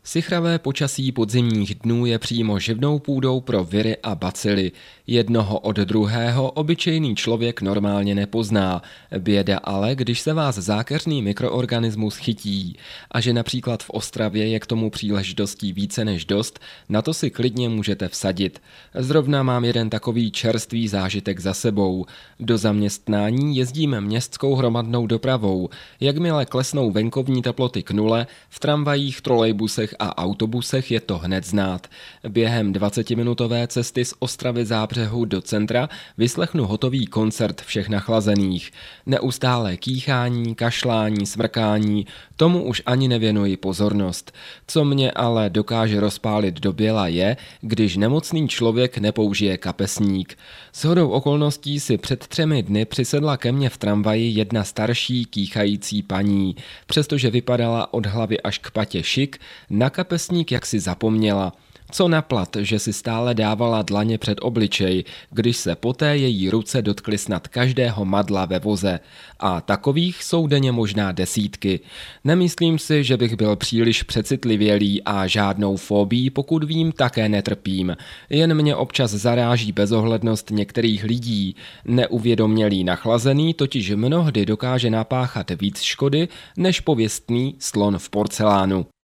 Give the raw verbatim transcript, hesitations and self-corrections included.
Sichravé počasí podzimních dnů je přímo živnou půdou pro viry a bacily. Jednoho od druhého obyčejný člověk normálně nepozná. Běda ale, když se vás zákeřný mikroorganismus chytí. A že například v Ostravě je k tomu příležitostí více než dost, na to si klidně můžete vsadit. Zrovna mám jeden takový čerstvý zážitek za sebou. Do zaměstnání jezdím městskou hromadnou dopravou. Jakmile klesnou venkovní teploty k nule, v tramvajích, trolejbusech a autobusech je to hned znát. Během dvacetiminutové cesty z Ostravy Zábřehu do centra vyslechnu hotový koncert všech nachlazených. Neustálé kýchání, kašlání, smrkání, tomu už ani nevěnuji pozornost. Co mě ale dokáže rozpálit do běla je, když nemocný člověk nepoužije kapesník. Shodou okolností si před třemi dny přisedla ke mně v tramvaji jedna starší kýchající paní. Přestože vypadala od hlavy až k patě šik, na kapesník jaksi zapomněla. Co naplat, že si stále dávala dlaně před obličej, když se poté její ruce dotkly snad každého madla ve voze. A takových jsou denně možná desítky. Nemyslím si, že bych byl příliš přecitlivělý a žádnou fobii, pokud vím, také netrpím. Jen mě občas zaráží bezohlednost některých lidí. Neuvědomělý nachlazený totiž mnohdy dokáže napáchat víc škody než pověstný slon v porcelánu.